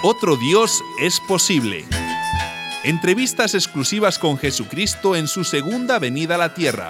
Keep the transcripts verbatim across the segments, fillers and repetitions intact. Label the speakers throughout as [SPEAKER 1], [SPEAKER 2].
[SPEAKER 1] Otro Dios es posible. Entrevistas exclusivas con Jesucristo en su segunda venida a la tierra.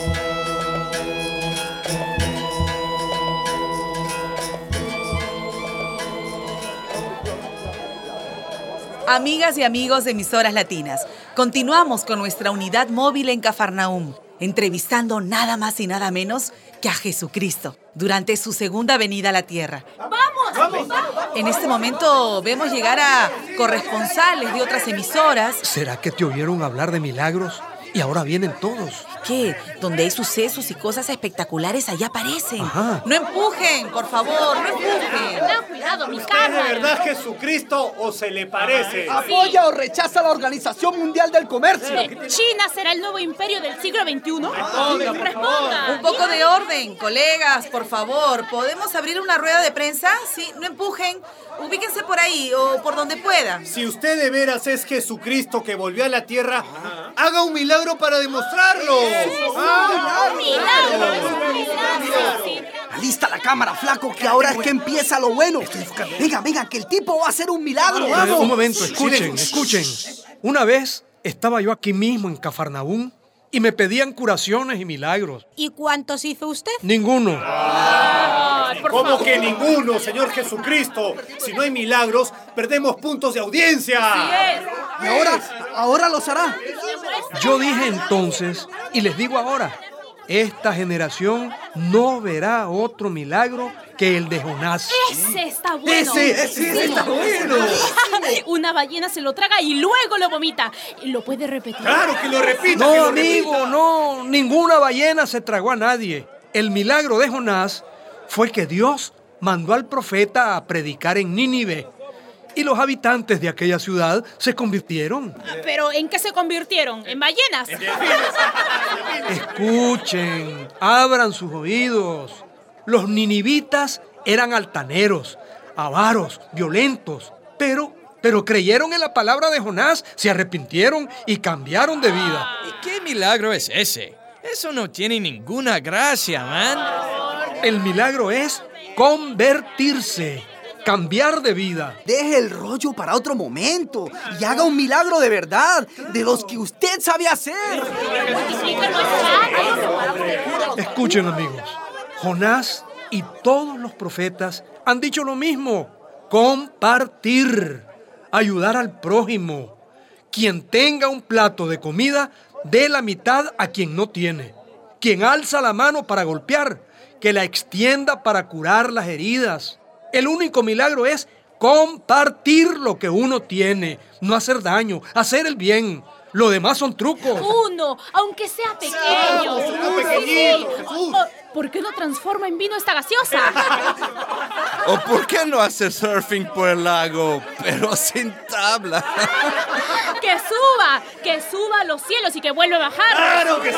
[SPEAKER 2] Amigas y amigos de Emisoras Latinas, continuamos con nuestra unidad móvil en Cafarnaúm, entrevistando nada más y nada menos que a Jesucristo durante su segunda venida a la tierra.
[SPEAKER 3] ¡Vamos! ¡Vamos!
[SPEAKER 2] En este momento vemos llegar a corresponsales de otras emisoras.
[SPEAKER 4] ¿Será que te oyeron hablar de milagros y ahora vienen todos?
[SPEAKER 2] ¿Qué? Donde hay sucesos y cosas espectaculares, allá aparecen.
[SPEAKER 4] Ajá.
[SPEAKER 2] No empujen, por favor, no empujen.
[SPEAKER 3] Ten cuidado, mi
[SPEAKER 5] ¿Es
[SPEAKER 3] cámara.
[SPEAKER 5] de verdad Jesucristo o se le parece?
[SPEAKER 6] ¿Apoya o rechaza la Organización Mundial del Comercio?
[SPEAKER 3] ¿China será el nuevo imperio del siglo veintiuno? Responda.
[SPEAKER 2] Un poco de orden, colegas, por favor. ¿Podemos abrir una rueda de prensa? Sí, no empujen. Ubíquense por ahí o por donde puedan.
[SPEAKER 5] Si usted de veras es Jesucristo que volvió a la tierra, haga un milagro para demostrarlo.
[SPEAKER 6] Ah,
[SPEAKER 3] ¡Un milagro! ¡Un milagro!
[SPEAKER 6] Alista la cámara, flaco, que ahora es que empieza lo bueno. Venga, venga, que el tipo va a hacer un milagro.
[SPEAKER 4] Eh,
[SPEAKER 6] ¡Vamos!
[SPEAKER 4] un momento, escuchen, escuchen. Una vez estaba yo aquí mismo en Cafarnaúm y me pedían curaciones y milagros.
[SPEAKER 3] ¿Y cuántos hizo usted?
[SPEAKER 4] Ninguno.
[SPEAKER 3] Ay, por
[SPEAKER 5] ¿Cómo
[SPEAKER 3] favor.
[SPEAKER 5] que ninguno, Señor Jesucristo? Si no hay milagros, perdemos puntos de audiencia.
[SPEAKER 6] Y ahora, ahora los hará.
[SPEAKER 4] Yo dije entonces, y les digo ahora, esta generación no verá otro milagro que el de Jonás.
[SPEAKER 3] Ese está bueno.
[SPEAKER 5] Ese, ese, ese está bueno.
[SPEAKER 3] Una ballena se lo traga y luego lo vomita. ¿Lo puede repetir?
[SPEAKER 5] Claro que lo repita.
[SPEAKER 4] No,
[SPEAKER 5] que lo
[SPEAKER 4] amigo,
[SPEAKER 5] repita.
[SPEAKER 4] no, ninguna ballena se tragó a nadie. El milagro de Jonás fue que Dios mandó al profeta a predicar en Nínive y los habitantes de aquella ciudad se convirtieron.
[SPEAKER 3] ¿Pero en qué se convirtieron? ¿En ballenas?
[SPEAKER 4] Escuchen, abran sus oídos. Los ninivitas eran altaneros, avaros, violentos, pero, pero creyeron en la palabra de Jonás, se arrepintieron y cambiaron de vida.
[SPEAKER 7] ¿Y qué milagro es ese? Eso no tiene ninguna gracia, man.
[SPEAKER 4] El milagro es convertirse, cambiar de vida.
[SPEAKER 6] Deje el rollo para otro momento y haga un milagro de verdad, de los que usted sabe hacer.
[SPEAKER 4] Escuchen, amigos, Jonás y todos los profetas han dicho lo mismo: compartir, ayudar al prójimo. Quien tenga un plato de comida, dé la mitad a quien no tiene. Quien alza la mano para golpear, que la extienda para curar las heridas. El único milagro es compartir lo que uno tiene, no hacer daño, hacer el bien. Lo demás son trucos.
[SPEAKER 3] Uno, aunque sea pequeño.
[SPEAKER 5] uno pequeñito, Jesús.
[SPEAKER 3] Oh, ¿por qué no transforma en vino esta gaseosa?
[SPEAKER 8] ¿O por qué no hacer surfing por el lago, pero sin tabla?
[SPEAKER 3] ¡Que suba! ¡Que suba a los cielos y que vuelva a bajar!
[SPEAKER 5] Claro que sí.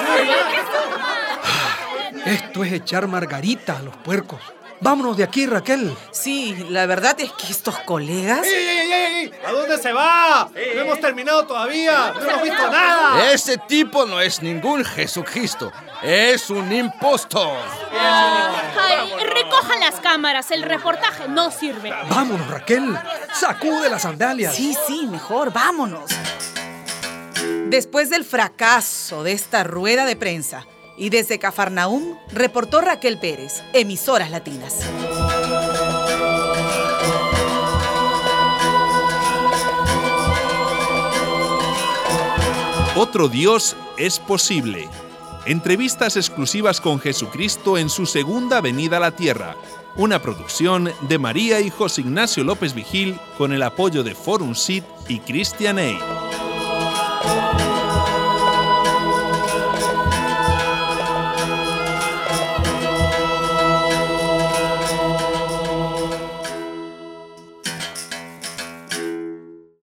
[SPEAKER 4] Esto es echar margarita a los puercos. Vámonos de aquí, Raquel.
[SPEAKER 2] Sí, la verdad es que estos colegas...
[SPEAKER 5] ¡Ey, ey, ey, ey! ¿A dónde se va? No hemos terminado todavía. No hemos visto nada.
[SPEAKER 8] Ese tipo no es ningún Jesucristo. Es un impostor.
[SPEAKER 3] Ay, recojan las cámaras, el reportaje no sirve.
[SPEAKER 4] Vámonos, Raquel. Sacude las sandalias.
[SPEAKER 2] Sí, sí, mejor, vámonos. Después del fracaso de esta rueda de prensa y desde Cafarnaúm, reportó Raquel Pérez, Emisoras Latinas.
[SPEAKER 1] Otro Dios es posible. Entrevistas exclusivas con Jesucristo en su segunda venida a la tierra. Una producción de María y José Ignacio López Vigil con el apoyo de Forum Sit y Christian Aid.